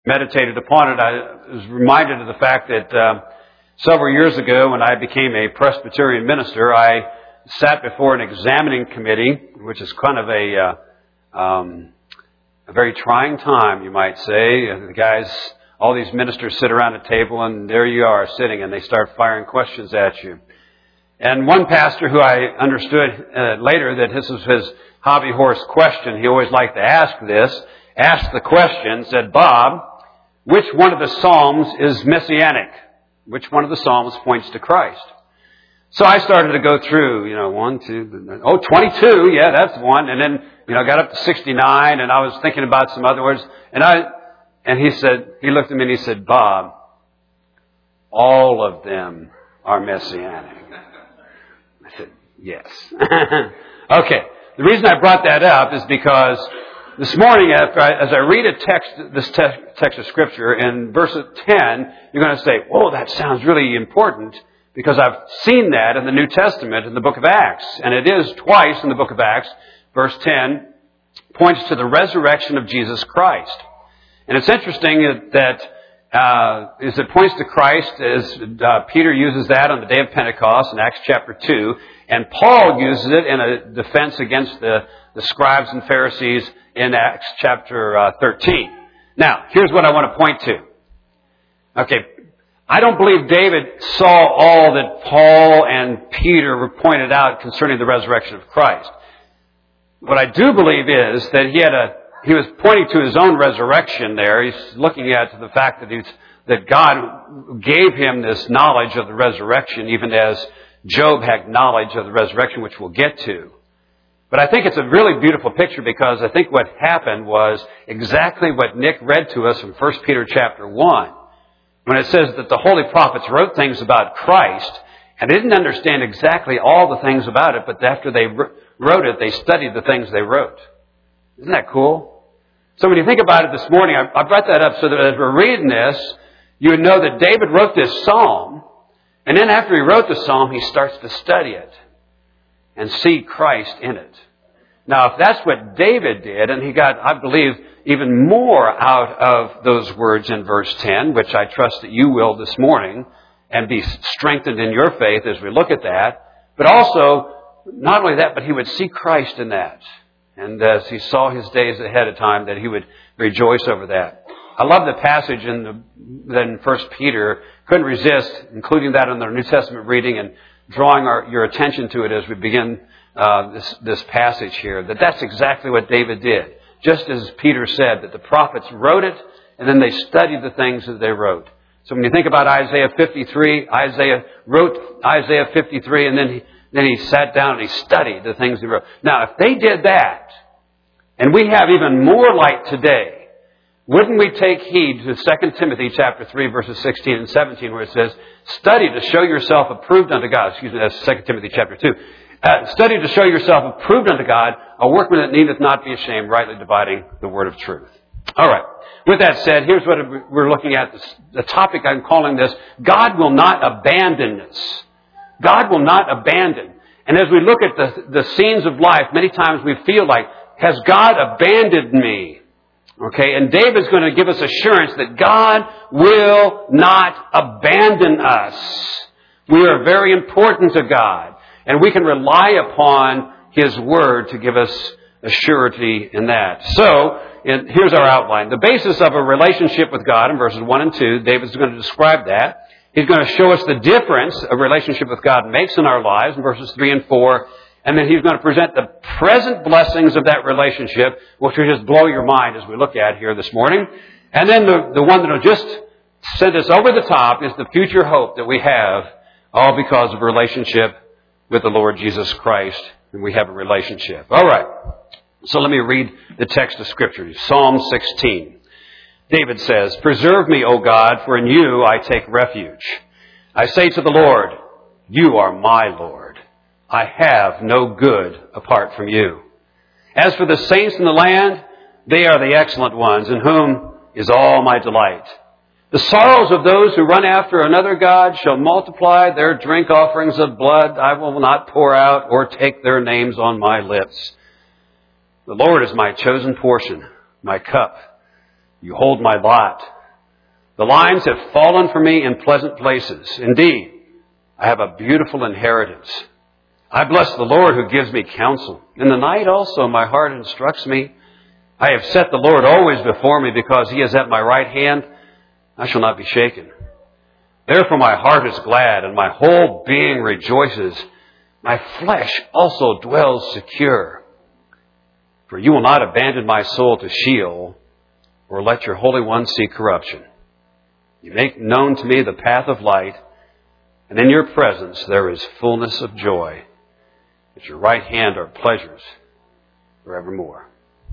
meditated upon it, I was reminded of the fact that several years ago when I became a Presbyterian minister, I sat before an examining committee, which is kind of a very trying time, you might say. The guys, all these ministers sit around a table and there you are sitting and they start firing questions at you. And one pastor who I understood later that this was his hobby horse question, he always liked to ask this, asked the question, said, "Bob, which one of the Psalms is messianic? Which one of the Psalms points to Christ?" So I started to go through, 22, yeah, that's one. And then, got up to 69 and I was thinking about some other words. And he looked at me and he said, "Bob, all of them are messianic." I said, "Yes." Okay. The reason I brought that up is because this morning, as I read this text of Scripture, in verse 10, you're going to say, "Whoa, that sounds really important," because I've seen that in the New Testament, in the book of Acts. And it is twice in the book of Acts. Verse 10 points to the resurrection of Jesus Christ. And it's interesting that as it points to Christ, as Peter uses that on the day of Pentecost in Acts chapter 2, and Paul uses it in a defense against the scribes and Pharisees in Acts chapter 13. Now, here's what I want to point to. Okay, I don't believe David saw all that Paul and Peter pointed out concerning the resurrection of Christ. What I do believe is that he was pointing to his own resurrection there. He's looking at the fact that God gave him this knowledge of the resurrection, even as Job had knowledge of the resurrection, which we'll get to. But I think it's a really beautiful picture because I think what happened was exactly what Nick read to us from 1 Peter chapter 1. When it says that the holy prophets wrote things about Christ, and they didn't understand exactly all the things about it, but after they wrote it, they studied the things they wrote. Isn't that cool? So when you think about it this morning, I brought that up so that as we're reading this, you would know that David wrote this psalm, and then after he wrote the psalm, he starts to study it and see Christ in it. Now, if that's what David did, and he got, I believe, even more out of those words in verse 10, which I trust that you will this morning, and be strengthened in your faith as we look at that, but also, not only that, but he would see Christ in that. And as he saw his days ahead of time, that he would rejoice over that. I love the passage in 1 Peter. Couldn't resist including that in the New Testament reading and drawing your attention to it as we begin this passage here. That's exactly what David did. Just as Peter said, that the prophets wrote it, and then they studied the things that they wrote. So when you think about Isaiah 53, Isaiah wrote Isaiah 53, and then he sat down and he studied the things he wrote. Now, if they did that, and we have even more light today, wouldn't we take heed to 2 Timothy chapter 3, verses 16 and 17, where it says, "Study to show yourself approved unto God." Excuse me, that's 2 Timothy chapter 2. "Study to show yourself approved unto God, a workman that needeth not be ashamed, rightly dividing the word of truth." All right. With that said, here's what we're looking at. The topic I'm calling this, God will not abandon us. God will not abandon. And as we look at the scenes of life, many times we feel like, has God abandoned me? Okay, and David's going to give us assurance that God will not abandon us. We are very important to God, and we can rely upon His Word to give us a surety in that. So, here's our outline. The basis of a relationship with God in verses 1 and 2, David's going to describe that. He's going to show us the difference a relationship with God makes in our lives in verses 3 and 4. And then he's going to present the present blessings of that relationship, which will just blow your mind as we look at here this morning. And then the one that will just send us over the top is the future hope that we have, all because of a relationship with the Lord Jesus Christ. And we have a relationship. All right. So let me read the text of Scripture. Psalm 16. David says, "Preserve me, O God, for in you I take refuge. I say to the Lord, you are my Lord. I have no good apart from you. As for the saints in the land, they are the excellent ones, in whom is all my delight. The sorrows of those who run after another God shall multiply their drink offerings of blood. I will not pour out or take their names on my lips. The Lord is my chosen portion, my cup. You hold my lot. The lines have fallen for me in pleasant places. Indeed, I have a beautiful inheritance. I bless the Lord who gives me counsel. In the night also my heart instructs me. I have set the Lord always before me because He is at my right hand. I shall not be shaken. Therefore my heart is glad and my whole being rejoices. My flesh also dwells secure. For you will not abandon my soul to Sheol or let your Holy One see corruption. You make known to me the path of light, and in your presence there is fullness of joy. At your right hand are pleasures forevermore.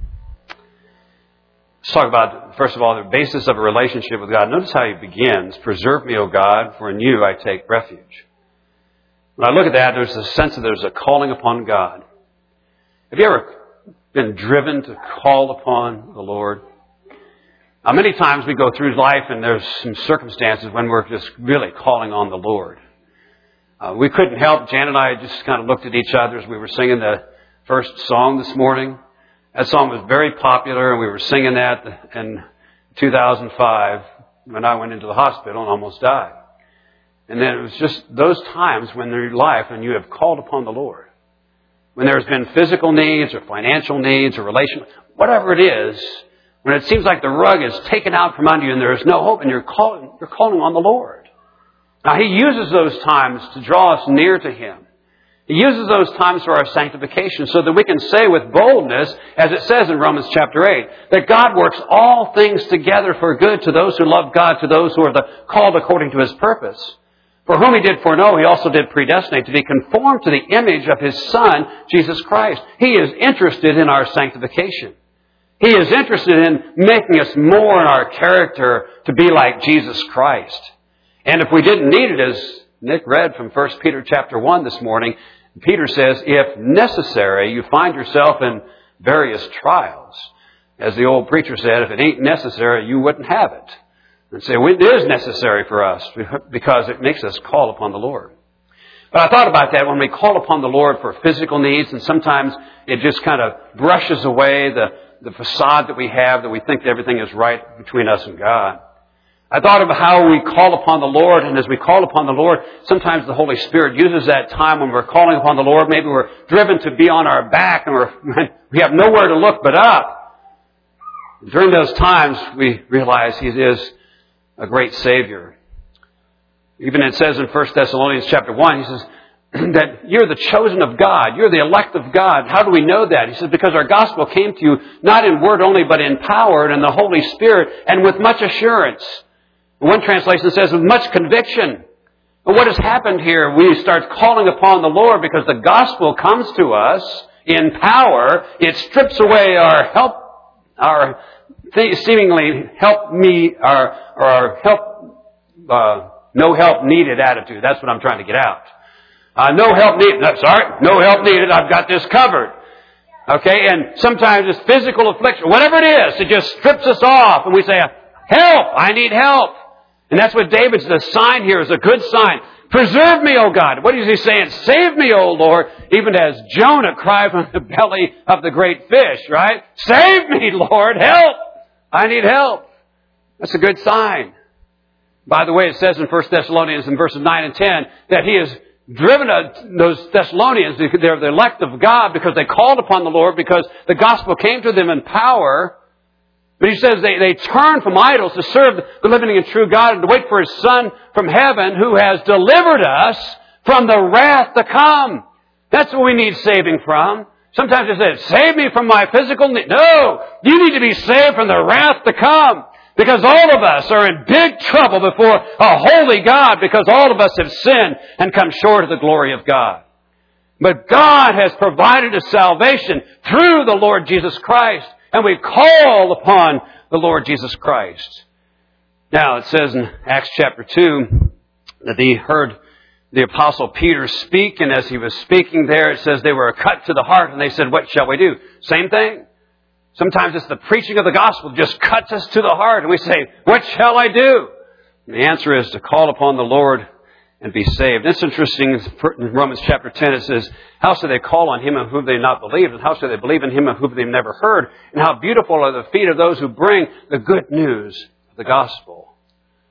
Let's talk about, first of all, the basis of a relationship with God. Notice how he begins. Preserve me, O God, for in you I take refuge. When I look at that, there's a sense that there's a calling upon God. Have you ever been driven to call upon the Lord? Now, many times we go through life and there's some circumstances when we're just really calling on the Lord. We couldn't help. Jan and I just kind of looked at each other as we were singing the first song this morning. That song was very popular, and we were singing that in 2005 when I went into the hospital and almost died. And then it was just those times when in your life and you have called upon the Lord. When there's been physical needs or financial needs or relational, whatever it is, when it seems like the rug is taken out from under you and there is no hope, and you're calling on the Lord. Now, He uses those times to draw us near to Him. He uses those times for our sanctification so that we can say with boldness, as it says in Romans chapter 8, that God works all things together for good to those who love God, to those who are called according to His purpose. For whom He did foreknow, He also did predestinate to be conformed to the image of His Son, Jesus Christ. He is interested in our sanctification. He is interested in making us more in our character to be like Jesus Christ. And if we didn't need it, as Nick read from 1 Peter chapter 1 this morning, Peter says, if necessary, you find yourself in various trials. As the old preacher said, if it ain't necessary, you wouldn't have it. And say, well, it is necessary for us because it makes us call upon the Lord. But I thought about that when we call upon the Lord for physical needs, and sometimes it just kind of brushes away the facade that we have, that we think everything is right between us and God. I thought of how we call upon the Lord, and as we call upon the Lord, sometimes the Holy Spirit uses that time when we're calling upon the Lord. Maybe we're driven to be on our back, and we have nowhere to look but up. During those times, we realize He is a great Savior. Even it says in 1 Thessalonians chapter 1, He says that you're the chosen of God. You're the elect of God. How do we know that? He says, because our gospel came to you not in word only, but in power and in the Holy Spirit and with much assurance. One translation says with much conviction. But what has happened here? We start calling upon the Lord because the gospel comes to us in power. It strips away our seemingly no help needed attitude. That's what I'm trying to get out. No help needed. No help needed. I've got this covered. Okay, and sometimes it's physical affliction, whatever it is, it just strips us off, and we say, help! I need help. And that's what David's, the sign here is a good sign. Preserve me, O God. What is he saying? Save me, O Lord. Even as Jonah cried from the belly of the great fish, right? Save me, Lord. Help. I need help. That's a good sign. By the way, it says in 1 Thessalonians in verses 9 and 10 that He has driven those Thessalonians, they're the elect of God because they called upon the Lord because the gospel came to them in power. But he says they turned from idols to serve the living and true God and to wait for His Son from heaven who has delivered us from the wrath to come. That's what we need saving from. Sometimes they say, save me from my physical need. No, you need to be saved from the wrath to come. Because all of us are in big trouble before a holy God because all of us have sinned and come short of the glory of God. But God has provided us salvation through the Lord Jesus Christ. And we call upon the Lord Jesus Christ. Now, it says in Acts chapter 2 that He heard the Apostle Peter speak. And as he was speaking there, it says they were cut to the heart. And they said, what shall we do? Same thing. Sometimes it's the preaching of the gospel just cuts us to the heart. And we say, what shall I do? And the answer is to call upon the Lord and be saved. It's interesting, in Romans chapter 10, it says, how shall they call on Him of whom they have not believed? And how shall they believe in Him of whom they have never heard? And how beautiful are the feet of those who bring the good news of the gospel.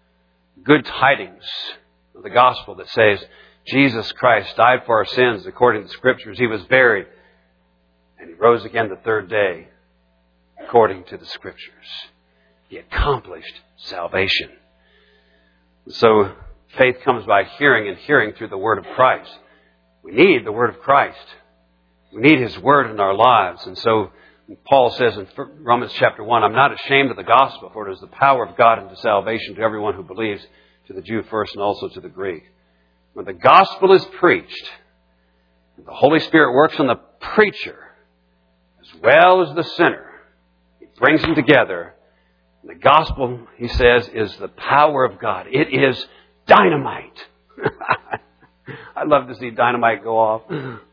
good tidings of the gospel that says Jesus Christ died for our sins according to the Scriptures. He was buried, and He rose again the third day according to the Scriptures. He accomplished salvation. So faith comes by hearing, and hearing through the Word of Christ. We need the Word of Christ. We need His Word in our lives. And so Paul says in Romans chapter 1, I'm not ashamed of the gospel, for it is the power of God unto salvation to everyone who believes, to the Jew first and also to the Greek. When the gospel is preached, the Holy Spirit works on the preacher as well as the sinner. He brings them together. And the gospel, he says, is the power of God. It is dynamite. I'd love to see dynamite go off.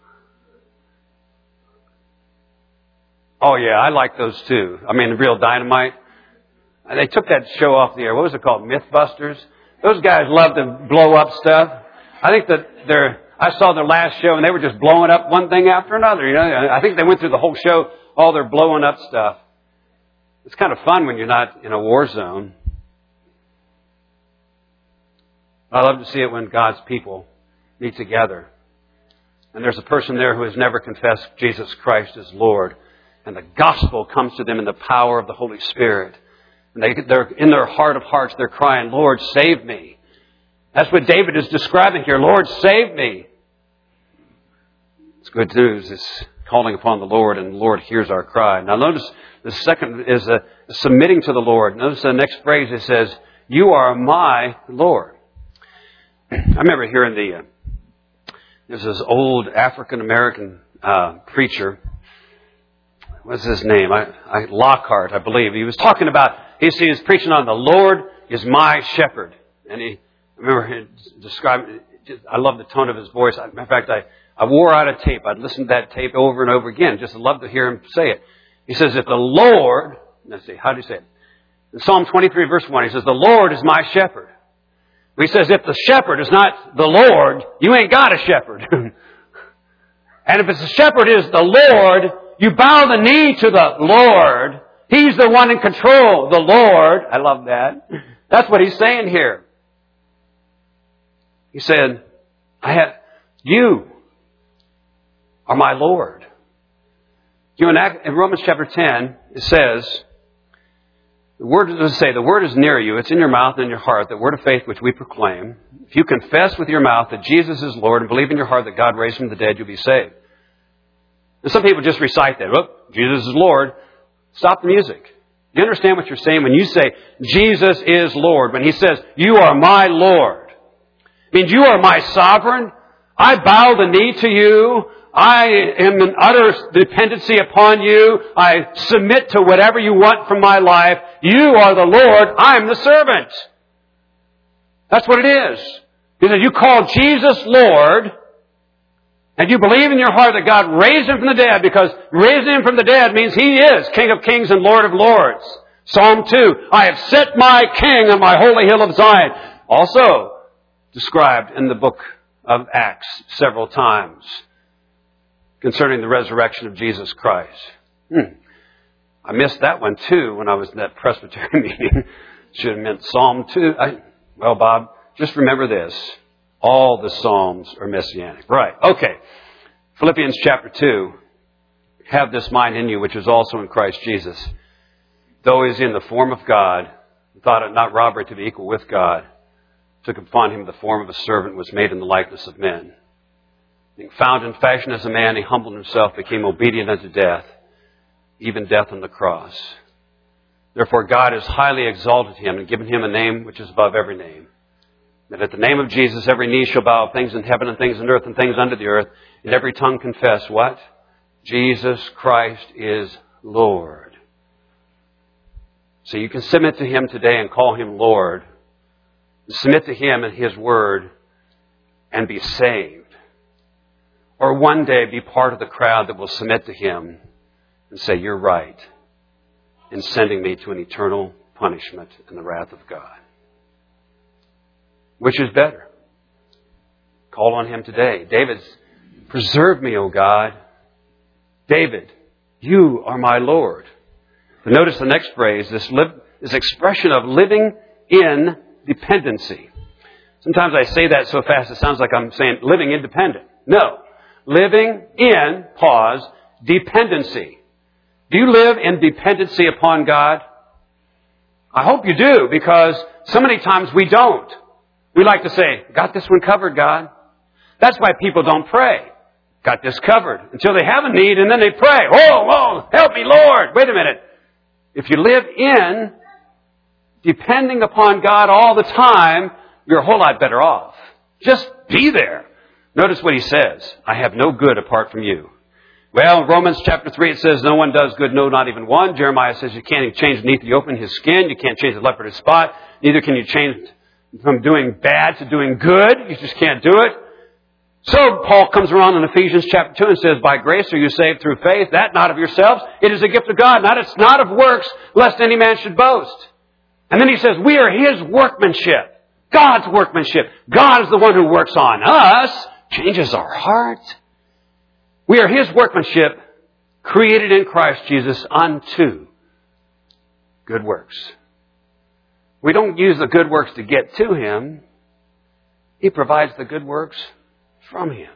Oh yeah, I like those too. I mean, real dynamite. They took that show off the air. What was it called? Mythbusters? Those guys love to blow up stuff. I think that I saw their last show and they were just blowing up one thing after another. You know, I think they went through the whole show, all their blowing up stuff. It's kind of fun when you're not in a war zone. I love to see it when God's people meet together. And there's a person there who has never confessed Jesus Christ as Lord. And the gospel comes to them in the power of the Holy Spirit. And they're in their heart of hearts, they're crying, Lord, save me. That's what David is describing here. Lord, save me. It's good news. It's calling upon the Lord, and the Lord hears our cry. Now notice the second is submitting to the Lord. Notice the next phrase. It says, you are my Lord. I remember hearing there's this old African-American preacher. What's his name? Lockhart, I believe. He was talking about, he was preaching on the Lord is my shepherd. And I remember him describing, I love the tone of his voice. In fact, I wore out a tape. I'd listen to that tape over and over again. Just love to hear him say it. He says, if the Lord, let's see, how do you say it? In Psalm 23 verse 1, he says, the Lord is my shepherd. He says, if the shepherd is not the Lord, you ain't got a shepherd. And if the shepherd is the Lord, you bow the knee to the Lord. He's the one in control, the Lord. I love that. That's what he's saying here. He said, you are my Lord. You know, in Romans chapter 10, it says, the word is near you. It's in your mouth and in your heart, the word of faith which we proclaim. If you confess with your mouth that Jesus is Lord and believe in your heart that God raised him from the dead, you'll be saved. And some people just recite that. Oh, Jesus is Lord. Stop the music. You understand what you're saying when you say, Jesus is Lord? When he says, you are my Lord. It means you are my sovereign. I bow the knee to you. I am in utter dependency upon you. I submit to whatever you want from my life. You are the Lord. I am the servant. That's what it is. Because you call Jesus Lord, and you believe in your heart that God raised him from the dead, because raising him from the dead means he is King of kings and Lord of lords. Psalm 2, I have set my King on my holy hill of Zion. Also described in the book of Acts several times concerning the resurrection of Jesus Christ. I missed that one too when I was in that Presbyterian meeting. Should have meant Psalm 2. Well, Bob, just remember this. All the Psalms are messianic. Right. Okay. Philippians chapter 2. Have this mind in you, which is also in Christ Jesus. Though he is in the form of God, thought it not robbery to be equal with God, took upon him the form of a servant, was made in the likeness of men. Being found in fashion as a man, he humbled himself, became obedient unto death, even death on the cross. Therefore God has highly exalted him and given him a name which is above every name. That at the name of Jesus every knee shall bow, of things in heaven and things on earth and things under the earth, and every tongue confess what? Jesus Christ is Lord. So you can submit to him today and call him Lord. Submit to him and his word and be saved. Or one day be part of the crowd that will submit to him and say, you're right in sending me to an eternal punishment and the wrath of God. Which is better? Call on him today. David's, preserve me, O God. David, you are my Lord. But notice the next phrase, this expression of living in dependency. Sometimes I say that so fast it sounds like I'm saying living independent. No. Living in, pause, dependency. Do you live in dependency upon God? I hope you do, because so many times we don't. We like to say, got this one covered, God. That's why people don't pray. Got this covered. Until they have a need, and then they pray. Oh, help me, Lord. Wait a minute. If you live in depending upon God all the time, you're a whole lot better off. Just be there. Notice what he says. I have no good apart from you. Well, Romans chapter 3, it says, no one does good, no, not even one. Jeremiah says you can't even change an Ethiopian his skin. You can't change the leopard his spot. Neither can you change from doing bad to doing good. You just can't do it. So Paul comes around in Ephesians chapter 2 and says, by grace are you saved through faith, that not of yourselves. It is a gift of God. It's not of works, lest any man should boast. And then he says, we are his workmanship. God's workmanship. God is the one who works on us, changes our heart. We are his workmanship, created in Christ Jesus unto good works. We don't use the good works to get to him. He provides the good works from him.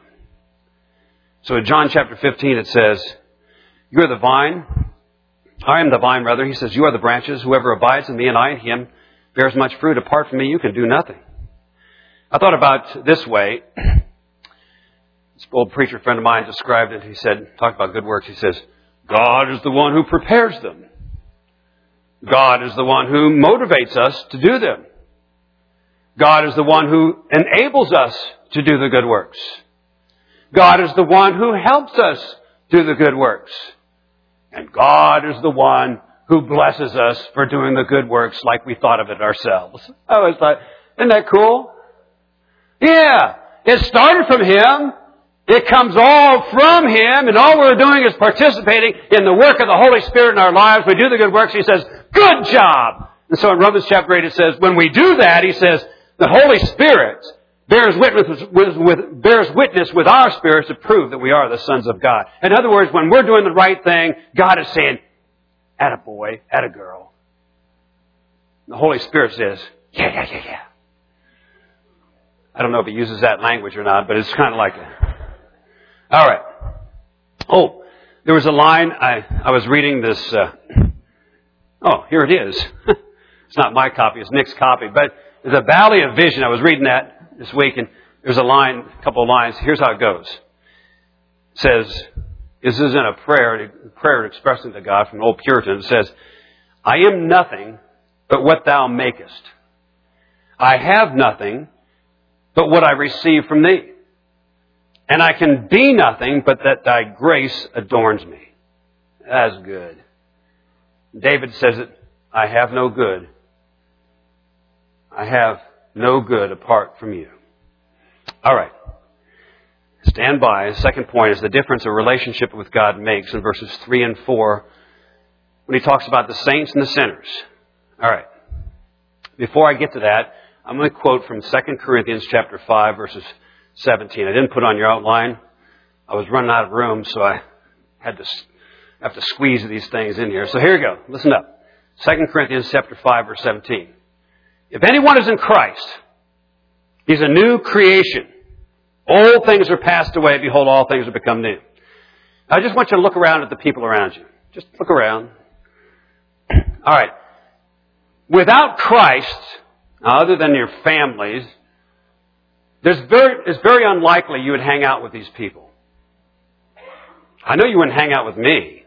So in John chapter 15 it says, you are the vine. I am the vine, rather. He says, you are the branches. Whoever abides in me and I in him bears much fruit. Apart from me, you can do nothing. I thought about this way. This old preacher friend of mine described it. He said, talk about good works. He says, God is the one who prepares them. God is the one who motivates us to do them. God is the one who enables us to do the good works. God is the one who helps us do the good works. And God is the one who blesses us for doing the good works like we thought of it ourselves. I was like, isn't that cool? Yeah, it started from him. It comes all from him, and all we're doing is participating in the work of the Holy Spirit in our lives. We do the good works. He says, good job. And so in Romans chapter 8 it says, when we do that, he says, the Holy Spirit bears witness with our spirits to prove that we are the sons of God. In other words, when we're doing the right thing, God is saying, attaboy, attagirl. The Holy Spirit says, yeah. I don't know if he uses that language or not, but it's kind of like it. All right. Oh, there was a line. I was reading this. Here it is. It's not my copy. It's Nick's copy. But the Valley of Vision. I was reading that this week, and there's a couple of lines. Here's how it goes. It says, this is in a prayer expressing to God from an old Puritan. It says, I am nothing but what thou makest. I have nothing but what I receive from thee. And I can be nothing but that thy grace adorns me. That's good. David says it, I have no good. I have no good apart from you. All right. Stand by. The second point is the difference a relationship with God makes in verses 3 and 4 when he talks about the saints and the sinners. All right. Before I get to that, I'm going to quote from 2 Corinthians chapter 5, verses 17. I didn't put on your outline. I was running out of room, so I have to squeeze these things in here. So here we go. Listen up. 2 Corinthians chapter 5, verse 17. If anyone is in Christ, he's a new creation. Old things are passed away. Behold, all things have become new. I just want you to look around at the people around you. Just look around. All right. Without Christ, other than your families, it's very unlikely you would hang out with these people. I know you wouldn't hang out with me.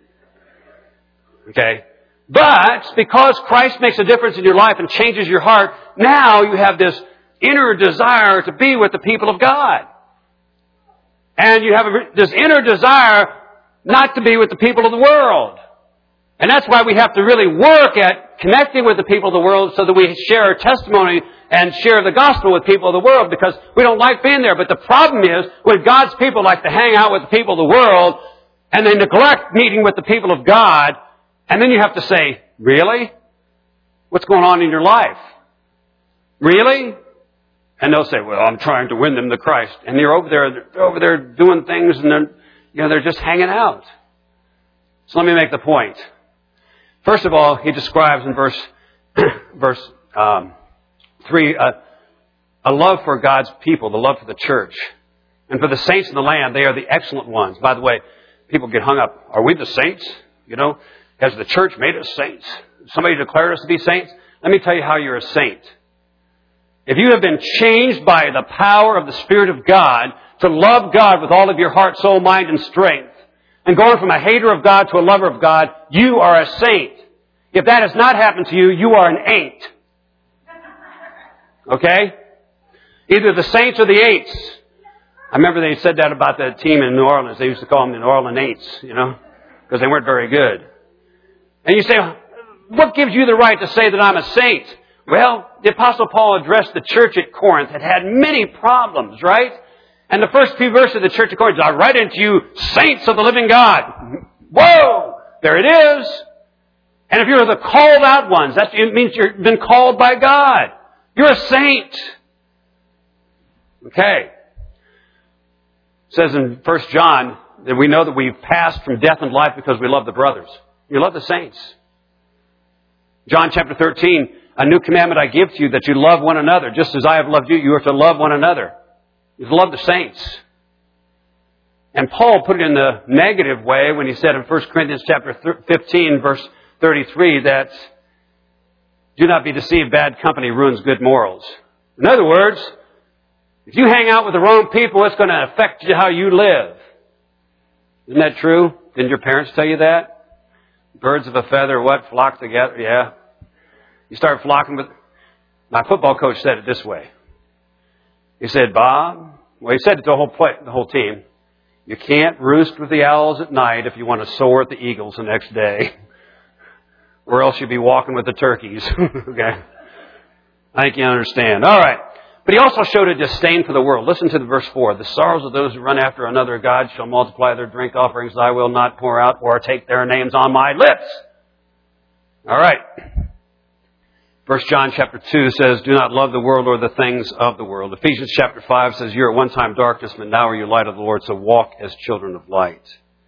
Okay? But because Christ makes a difference in your life and changes your heart, now you have this inner desire to be with the people of God. And you have this inner desire not to be with the people of the world. And that's why we have to really work at connecting with the people of the world so that we share our testimony and share the gospel with people of the world, because we don't like being there. But the problem is when God's people like to hang out with the people of the world and they neglect meeting with the people of God, and then you have to say, really? What's going on in your life? Really? And they'll say, well, I'm trying to win them to Christ. And they're over there doing things, and they're just hanging out. So let me make the point. First of all, he describes in verse 3, a love for God's people, the love for the church. And for the saints in the land, they are the excellent ones. By the way, people get hung up. Are we the saints? Has the church made us saints? Somebody declared us to be saints? Let me tell you how you're a saint. If you have been changed by the power of the Spirit of God to love God with all of your heart, soul, mind, and strength, and going from a hater of God to a lover of God, you are a saint. If that has not happened to you, you are an ain't. Okay? Either the saints or the ain'ts. I remember they said that about the team in New Orleans. They used to call them the New Orleans Ain'ts, because they weren't very good. And you say, what gives you the right to say that I'm a saint? Well, the Apostle Paul addressed the church at Corinth. It had many problems, right? And the first few verses of the church at Corinth, I write unto you, saints of the living God. Whoa! There it is. And if you're the called out ones, it means you've been called by God. You're a saint. Okay. It says in 1 John that we know that we've passed from death and life because we love the brothers. You love the saints. John chapter 13, a new commandment I give to you, that you love one another. Just as I have loved you, you are to love one another. You love the saints. And Paul put it in the negative way when he said in 1 Corinthians chapter 15, verse 33, that do not be deceived, bad company ruins good morals. In other words, if you hang out with the wrong people, it's going to affect how you live. Isn't that true? Didn't your parents tell you that? Birds of a feather, what? Flock together? Yeah. You start flocking with... My football coach said it this way. He said, Bob, well, he said it to the whole team, you can't roost with the owls at night if you want to soar at the eagles the next day. Or else you'll be walking with the turkeys. Okay? I think you understand. All right. But he also showed a disdain for the world. Listen to the verse 4. The sorrows of those who run after another god shall multiply their drink offerings. I will not pour out or take their names on my lips. All right. 1 John chapter 2 says, do not love the world or the things of the world. Ephesians chapter 5 says, you're at one time darkness, but now are you light of the Lord, so walk as children of light.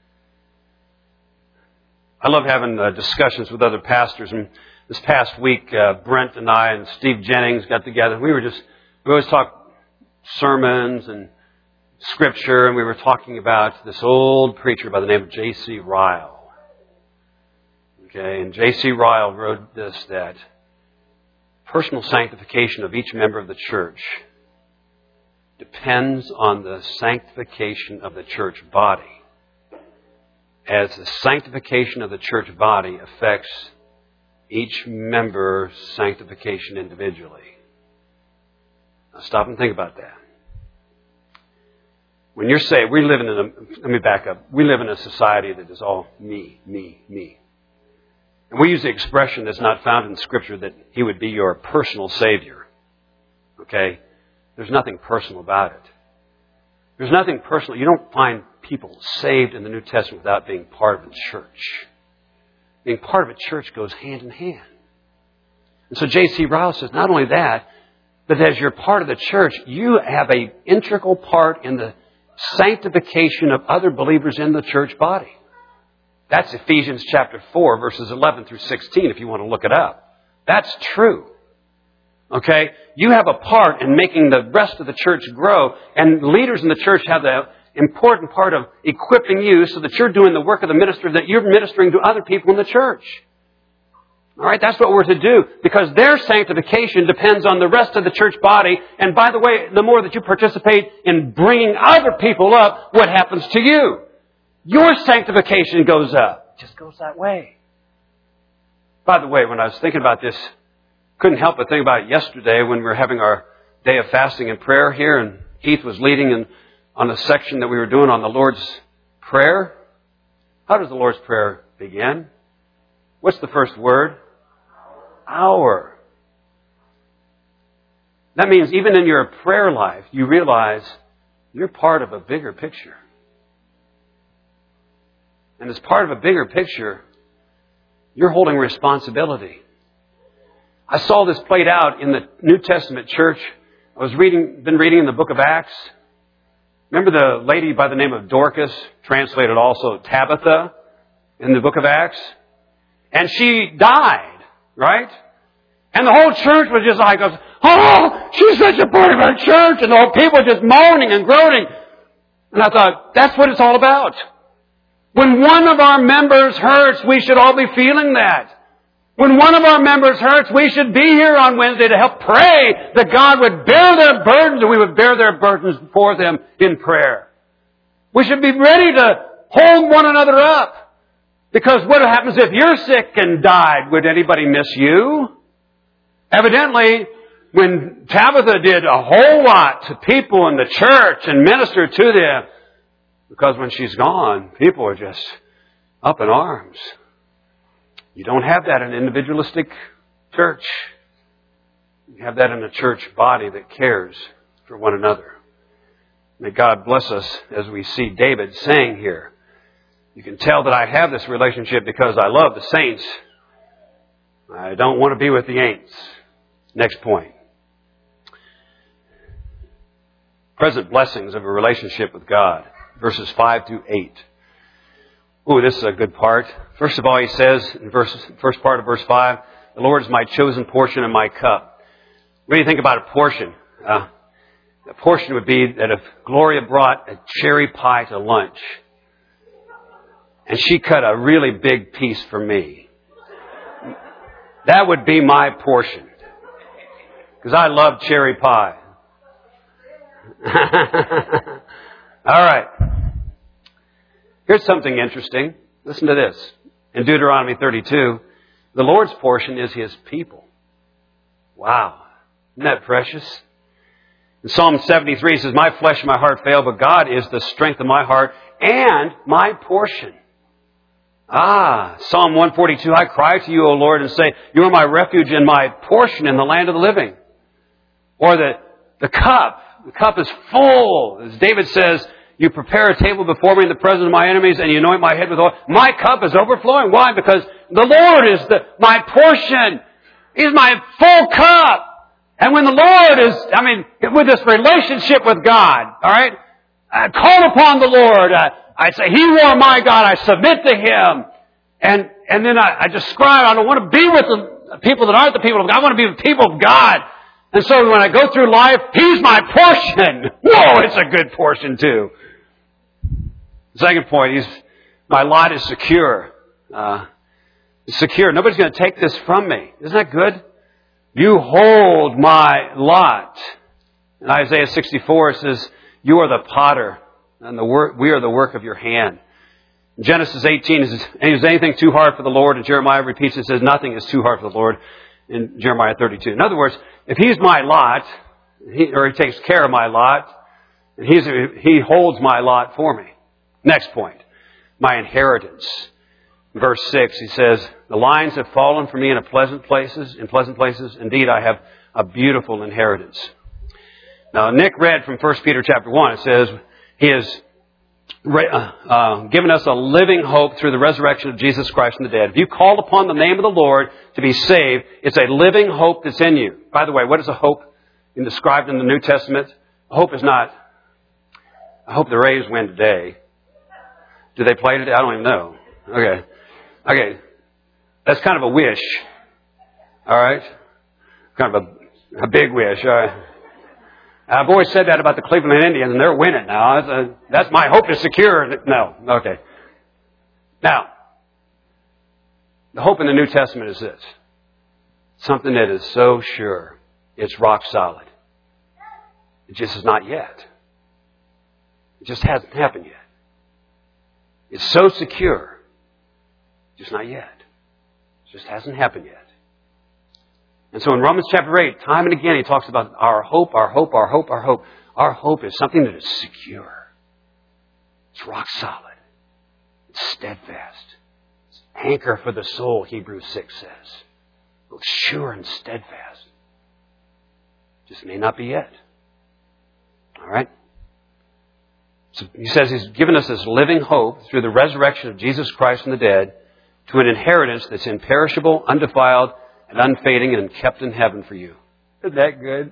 I love having discussions with other pastors. And this past week, Brent and I and Steve Jennings got together. We always talk sermons and scripture, and we were talking about this old preacher by the name of J.C. Ryle. Okay, and J.C. Ryle wrote this, that personal sanctification of each member of the church depends on the sanctification of the church body, as the sanctification of the church body affects each member's sanctification individually. Now stop and think about that. When you're saved, let me back up. We live in a society that is all me, me, me. And we use the expression that's not found in Scripture that He would be your personal Savior. Okay? There's nothing personal about it. There's nothing personal. You don't find people saved in the New Testament without being part of a church. Being part of a church goes hand in hand. And so J.C. Ryle says, not only that, but as you're part of the church, you have an integral part in the sanctification of other believers in the church body. That's Ephesians chapter 4, verses 11 through 16, if you want to look it up. That's true. Okay? You have a part in making the rest of the church grow, and leaders in the church have the important part of equipping you so that you're doing the work of the minister, that you're ministering to other people in the church. All right? That's what we're to do, because their sanctification depends on the rest of the church body. And by the way, the more that you participate in bringing other people up, what happens to you? Your sanctification goes up. It just goes that way. By the way, when I was thinking about this, couldn't help but think about it yesterday when we were having our day of fasting and prayer here, and Keith was leading on a section that we were doing on the Lord's Prayer. How does the Lord's Prayer begin? What's the first word? Our. That means even in your prayer life, you realize you're part of a bigger picture. And as part of a bigger picture, you're holding responsibility. I saw this played out in the New Testament church. I was been reading in the book of Acts. Remember the lady by the name of Dorcas, translated also Tabitha, in the book of Acts? And she died, right? And the whole church was just like, Oh, she's such a part of our church. And all people just moaning and groaning. And I thought, that's what it's all about. When one of our members hurts, we should all be feeling that. When one of our members hurts, we should be here on Wednesday to help pray that God would bear their burdens and we would bear their burdens for them in prayer. We should be ready to hold one another up. Because what happens if you're sick and died? Would anybody miss you? Evidently, when Tabitha did a whole lot to people in the church and ministered to them, because when she's gone, people are just up in arms. You don't have that in an individualistic church. You have that in a church body that cares for one another. May God bless us as we see David saying here, you can tell that I have this relationship because I love the saints. I don't want to be with the ain'ts. Next point. Present blessings of a relationship with God. Verses 5 through 8. Ooh, this is a good part. First of all, he says in first part of verse 5, the Lord is my chosen portion and my cup. What do you think about a portion? A portion would be that if Gloria brought a cherry pie to lunch, and she cut a really big piece for me, that would be my portion. Because I love cherry pie. All right. Here's something interesting. Listen to this. In Deuteronomy 32, the Lord's portion is His people. Wow. Isn't that precious? In Psalm 73, it says, my flesh and my heart fail, but God is the strength of my heart and my portion. Psalm 142, I cry to you, O Lord, and say, you are my refuge and my portion in the land of the living. Or the cup. The cup is full. As David says, you prepare a table before me in the presence of my enemies and you anoint my head with oil. My cup is overflowing. Why? Because the Lord is my portion. He's my full cup. And when the Lord is, with this relationship with God, all right, I call upon the Lord. I say, He are my God. I submit to Him. And then I describe, I don't want to be with the people that aren't the people of God. I want to be with the people of God. And so when I go through life, He's my portion. Whoa, it's a good portion too. The second point, my lot is secure. It's secure. Nobody's going to take this from me. Isn't that good? You hold my lot. In Isaiah 64, it says, you are the potter, and we are the work of your hand. In Genesis 18, it says, is anything too hard for the Lord? And Jeremiah repeats it, says, nothing is too hard for the Lord. In Jeremiah 32. In other words, if He's my lot, He takes care of my lot, and He holds my lot for me. Next point, my inheritance. In verse 6, he says, the lines have fallen for me in pleasant places. Indeed, I have a beautiful inheritance. Now, Nick read from 1 Peter chapter 1. It says, He has given us a living hope through the resurrection of Jesus Christ from the dead. If you call upon the name of the Lord to be saved, it's a living hope that's in you. By the way, what is a hope described in the New Testament? Hope is not, I hope the Rays win today. Do they play today? I don't even know. Okay. That's kind of a wish. All right? Kind of a big wish. All right. I've always said that about the Cleveland Indians, and they're winning now. That's my hope is secure. No. Okay. Now, the hope in the New Testament is this. Something that is so sure. It's rock solid. It just is not yet. It just hasn't happened yet. It's so secure. Just not yet. It just hasn't happened yet. And so in Romans chapter 8, time and again, he talks about our hope, our hope, our hope, our hope. Our hope is something that is secure. It's rock solid. It's steadfast. It's anchor for the soul, Hebrews 6 says. Both sure and steadfast. Just may not be yet. All right? So he says He's given us this living hope through the resurrection of Jesus Christ from the dead to an inheritance that's imperishable, undefiled, and unfading and kept in heaven for you. Isn't that good?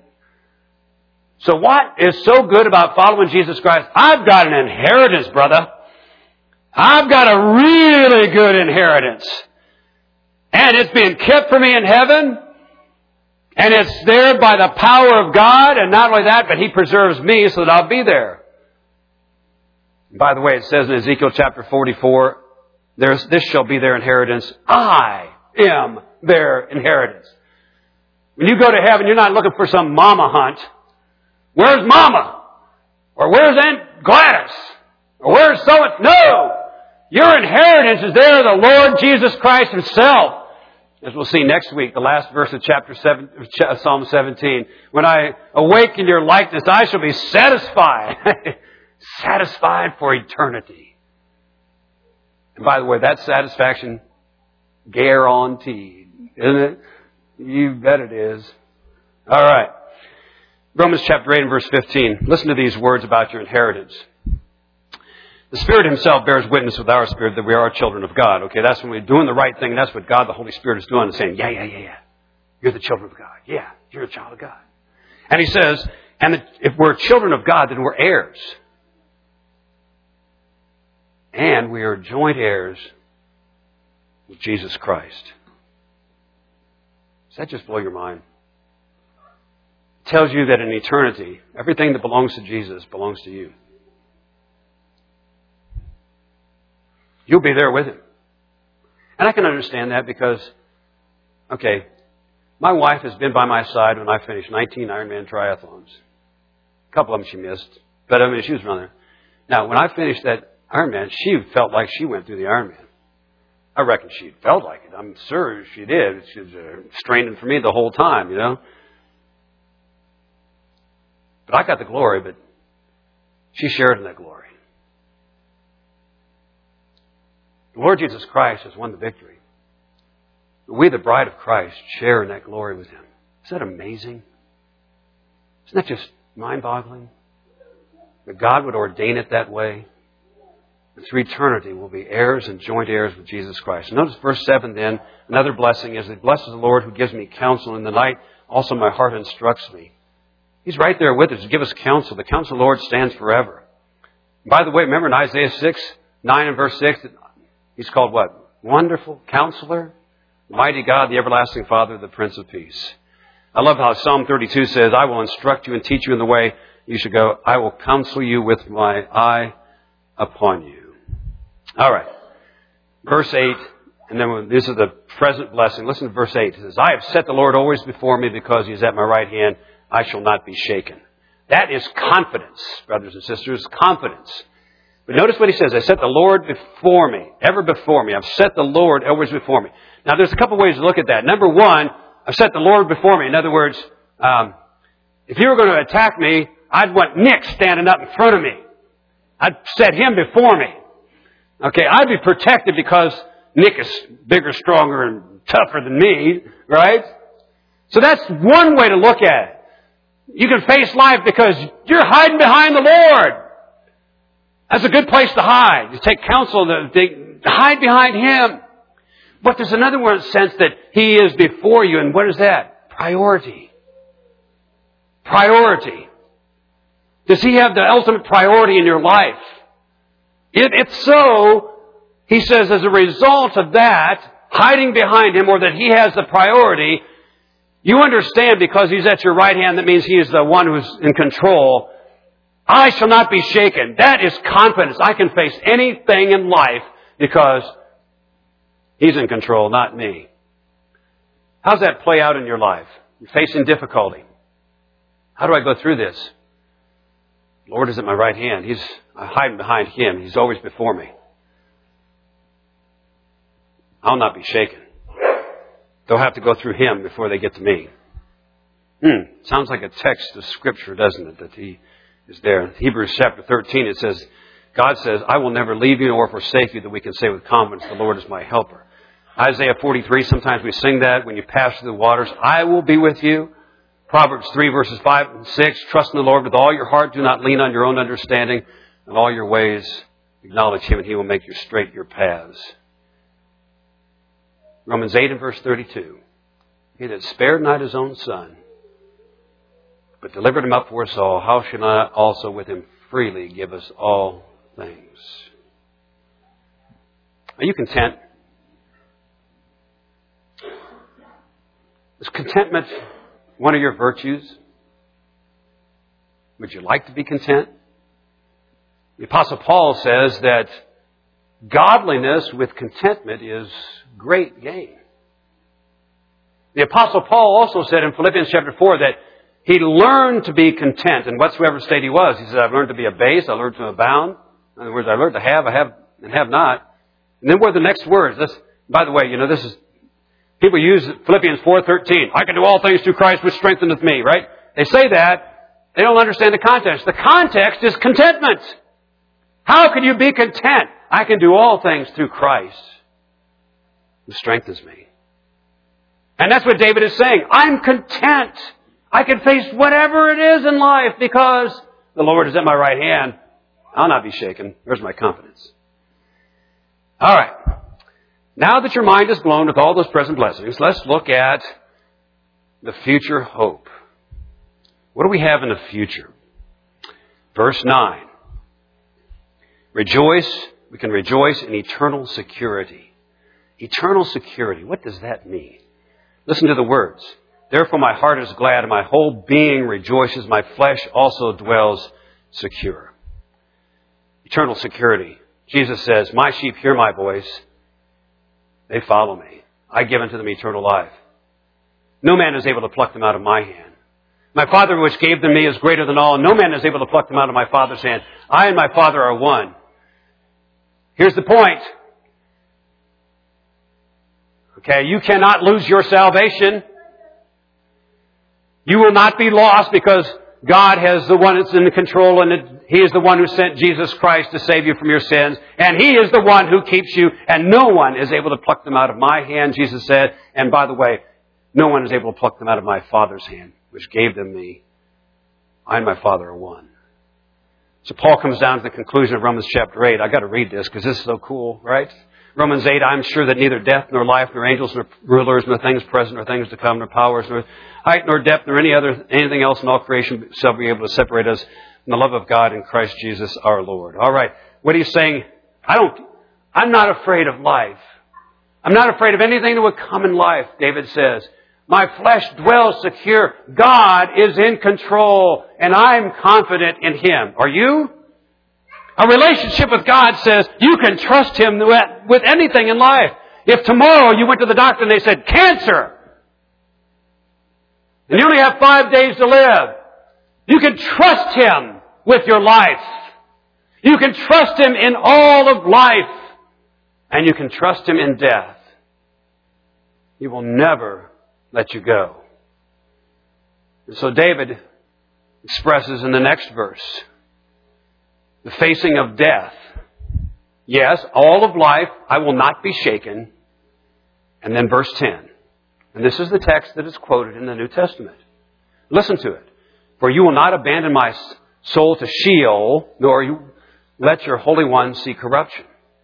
So what is so good about following Jesus Christ? I've got an inheritance, brother. I've got a really good inheritance. And it's being kept for me in heaven. And it's there by the power of God, and not only that, but He preserves me so that I'll be there. And by the way, it says in Ezekiel chapter 44, this shall be their inheritance. I am their inheritance. When you go to heaven, you're not looking for some mama hunt. Where's Mama? Or where's Aunt Gladys? Or where's so-and-so? No! Your inheritance is there, the Lord Jesus Christ Himself. As we'll see next week, the last verse of chapter 7, Psalm 17. When I awake in your likeness, I shall be satisfied. Satisfied for eternity. And by the way, that satisfaction guaranteed, isn't it? You bet it is. All right. Romans chapter 8 and verse 15. Listen to these words about your inheritance. The Spirit Himself bears witness with our spirit that we are children of God. Okay, that's when we're doing the right thing. That's what God, the Holy Spirit, is doing. And saying, yeah. You're the children of God. Yeah, you're a child of God. And He says, if we're children of God, then we're heirs. And we are joint heirs with Jesus Christ. Does that just blow your mind? It tells you that in eternity, everything that belongs to Jesus belongs to you. You'll be there with Him. And I can understand that because, okay, my wife has been by my side when I finished 19 Ironman triathlons. A couple of them she missed, but she was around there. Now, when I finished that Ironman, she felt like she went through the Ironman. I reckon she felt like it. I'm sure she did. She was straining for me the whole time, But I got the glory, but she shared in that glory. The Lord Jesus Christ has won the victory. We, the bride of Christ, share in that glory with Him. Isn't that amazing? Isn't that just mind-boggling? That God would ordain it that way. And through eternity, we'll be heirs and joint heirs with Jesus Christ. Notice verse 7 then. Another blessing is that blesses the Lord who gives me counsel in the night. Also my heart instructs me. He's right there with us to give us counsel. The counsel of the Lord stands forever. And by the way, remember in Isaiah 9 and verse 6, He's called what? Wonderful Counselor, Mighty God, the Everlasting Father, the Prince of Peace. I love how Psalm 32 says, I will instruct you and teach you in the way you should go. I will counsel you with my eye upon you. All right. Verse 8, and then this is the present blessing. Listen to verse 8. It says, I have set the Lord always before me because He is at my right hand. I shall not be shaken. That is confidence, brothers and sisters, confidence. But notice what He says. I set the Lord before me, ever before me. I've set the Lord always before me. Now, there's a couple ways to look at that. Number one, I've set the Lord before me. In other words, if you were going to attack me, I'd want Nick standing up in front of me. I'd set him before me. Okay, I'd be protected because Nick is bigger, stronger, and tougher than me, right? So that's one way to look at it. You can face life because you're hiding behind the Lord. That's a good place to hide. You take counsel to hide behind Him. But there's another sense that He is before you. And what is that? Priority. Priority. Does He have the ultimate priority in your life? If so, He says as a result of that, hiding behind Him, or that He has the priority, you understand because He's at your right hand, that means He is the one who's in control. I shall not be shaken. That is confidence. I can face anything in life because He's in control, not me. How does that play out in your life? You're facing difficulty. How do I go through this? The Lord is at my right hand. I'm hiding behind Him. He's always before me. I'll not be shaken. They'll have to go through Him before they get to me. Sounds like a text of Scripture, doesn't it? That He is there. In Hebrews chapter 13, it says, God says, I will never leave you nor forsake you, that we can say with confidence, the Lord is my helper. Isaiah 43, sometimes we sing that when you pass through the waters, I will be with you. Proverbs 3 verses 5 and 6, trust in the Lord with all your heart. Do not lean on your own understanding. In all your ways, acknowledge Him and He will make you straight your paths. Romans 8 and verse 32. He that spared not His own Son, but delivered Him up for us all, how shall not also with Him freely give us all things? Are you content? Is contentment one of your virtues? Would you like to be content? The Apostle Paul says that godliness with contentment is great gain. The Apostle Paul also said in Philippians chapter 4 that he learned to be content in whatsoever state he was. He said, I've learned to be abased, I learned to abound. In other words, I learned to have, I have, and have not. And then what are the next words? By the way, this is, people use Philippians 4:13. I can do all things through Christ which strengtheneth me, right? They say that. They don't understand the context. The context is contentment. How can you be content? I can do all things through Christ who strengthens me. And that's what David is saying. I'm content. I can face whatever it is in life because the Lord is at my right hand. I'll not be shaken. There's my confidence. All right. Now that your mind is blown with all those present blessings, let's look at the future hope. What do we have in the future? Verse 9. Rejoice. We can rejoice in eternal security. Eternal security. What does that mean? Listen to the words. Therefore my heart is glad and my whole being rejoices. My flesh also dwells secure. Eternal security. Jesus says, my sheep hear my voice. They follow me. I give unto them eternal life. No man is able to pluck them out of my hand. My Father which gave them me is greater than all, and no man is able to pluck them out of my Father's hand. I and my Father are one. Here's the point. Okay, you cannot lose your salvation. You will not be lost because God has the one that's in control, and He is the one who sent Jesus Christ to save you from your sins. And He is the one who keeps you, and no one is able to pluck them out of my hand, Jesus said. And by the way, no one is able to pluck them out of my Father's hand, which gave them me. I and my Father are one. So Paul comes down to the conclusion of Romans chapter 8. I've got to read this because this is so cool, right? Romans 8, I'm sure that neither death, nor life, nor angels, nor rulers, nor things present, nor things to come, nor powers, nor height, nor depth, nor anything else in all creation shall be able to separate us from the love of God in Christ Jesus our Lord. All right. What are you saying? I'm not afraid of life. I'm not afraid of anything that would come in life, David says. My flesh dwells secure. God is in control, and I'm confident in Him. Are you? A relationship with God says you can trust Him with anything in life. If tomorrow you went to the doctor and they said, cancer, and you only have 5 days to live, you can trust Him with your life. You can trust Him in all of life. And you can trust Him in death. He will never let you go. And so David expresses in the next verse the facing of death. Yes, all of life, I will not be shaken. And then verse 10. And this is the text that is quoted in the New Testament. Listen to it. For you will not abandon my soul to Sheol, nor you let your Holy One see corruption.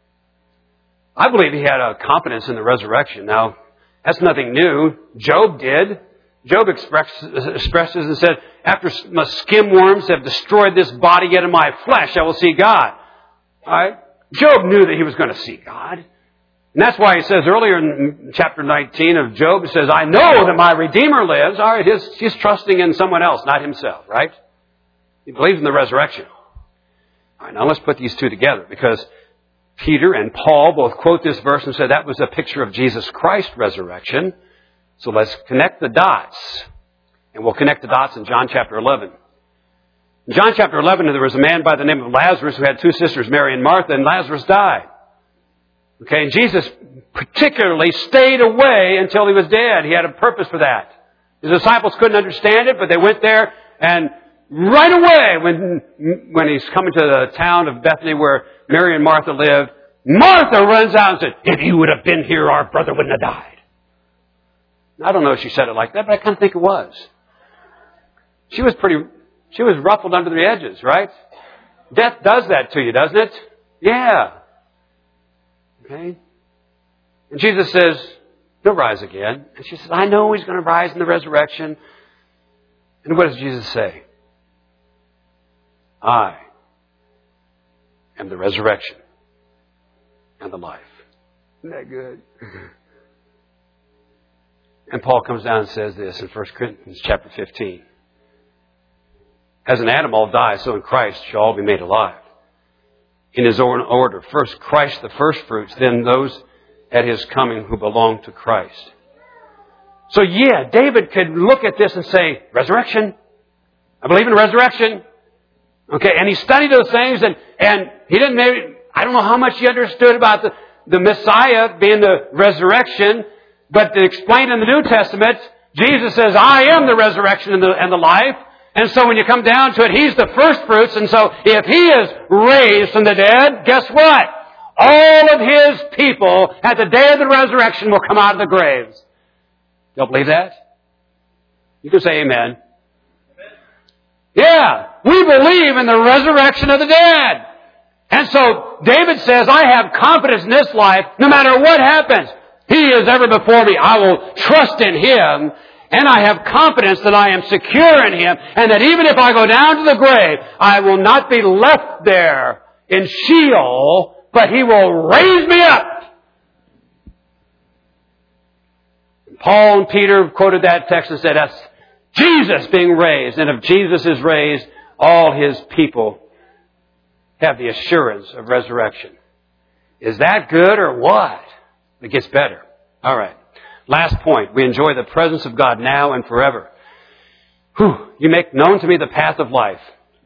I believe he had a confidence in the resurrection. Now, that's nothing new. Job did. Job expresses and said, after my skim worms have destroyed this body, yet in my flesh I will see God. All right? Job knew that he was going to see God. And that's why he says earlier in chapter 19 of Job, he says, I know that my Redeemer lives. All right, he's trusting in someone else, not himself, right? He believes in the resurrection. All right, now let's put these two together, because Peter and Paul both quote this verse and say that was a picture of Jesus Christ's resurrection. So let's connect the dots. And we'll connect the dots in John chapter 11. In John chapter 11, there was a man by the name of Lazarus who had two sisters, Mary and Martha, and Lazarus died. Okay, and Jesus particularly stayed away until he was dead. He had a purpose for that. His disciples couldn't understand it, but they went there, and right away, when he's coming to the town of Bethany where Mary and Martha lived, Martha runs out and said, if you would have been here, our brother wouldn't have died. I don't know if she said it like that, but I kind of think it was. She was ruffled under the edges, right? Death does that to you, doesn't it? Yeah. Okay? And Jesus says, he'll rise again. And she says, I know he's going to rise in the resurrection. And what does Jesus say? I am the resurrection and the life. Isn't that good? And Paul comes down and says this in 1 Corinthians chapter 15. As in Adam all die, so in Christ shall all be made alive. In his own order. First Christ the first fruits, then those at his coming who belong to Christ. So yeah, David could look at this and say, resurrection. I believe in resurrection. Okay, and he studied those things and he didn't maybe, I don't know how much he understood about the Messiah being the resurrection, but to explain in the New Testament, Jesus says, I am the resurrection and the life. And so when you come down to it, He's the first fruits. And so if He is raised from the dead, guess what? All of His people at the day of the resurrection will come out of the graves. Don't believe that? You can say amen. Yeah, we believe in the resurrection of the dead. And so David says, I have confidence in this life no matter what happens. He is ever before me. I will trust in Him. And I have confidence that I am secure in Him. And that even if I go down to the grave, I will not be left there in Sheol, but He will raise me up. Paul and Peter quoted that text and said, that's Jesus being raised. And if Jesus is raised, all His people have the assurance of resurrection. Is that good or what? It gets better. All right. Last point. We enjoy the presence of God now and forever. You make known to me the path of life.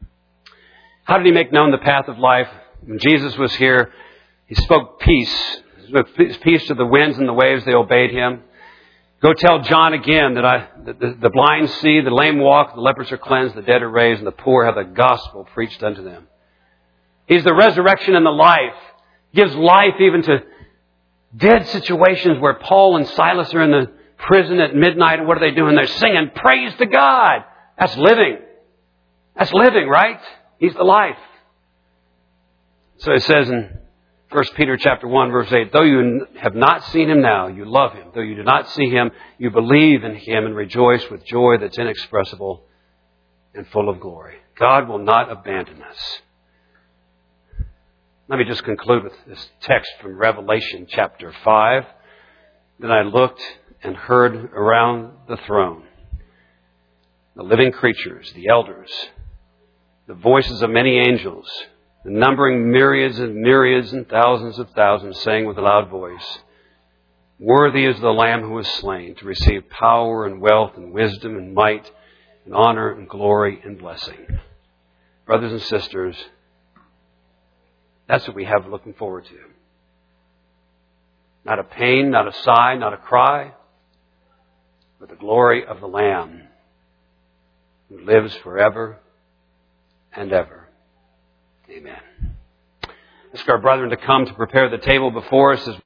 How did He make known the path of life? When Jesus was here, He spoke peace. He spoke peace to the winds and the waves. They obeyed Him. Go tell John again that the blind see, the lame walk, the lepers are cleansed, the dead are raised, and the poor have the gospel preached unto them. He's the resurrection and the life. He gives life even to dead situations where Paul and Silas are in the prison at midnight, and what are they doing? They're singing praise to God. That's living. That's living, right? He's the life. So it says in 1 Peter chapter 1, verse 8, though you have not seen Him now, you love Him. Though you do not see Him, you believe in Him and rejoice with joy that's inexpressible and full of glory. God will not abandon us. Let me just conclude with this text from Revelation chapter 5. Then I looked and heard around the throne the living creatures, the elders, the voices of many angels, numbering myriads and myriads and thousands of thousands, saying with a loud voice, worthy is the Lamb who was slain to receive power and wealth and wisdom and might and honor and glory and blessing. Brothers and sisters, that's what we have looking forward to. Not a pain, not a sigh, not a cry, but the glory of the Lamb who lives forever and ever. Amen. Ask our brethren to come to prepare the table before us as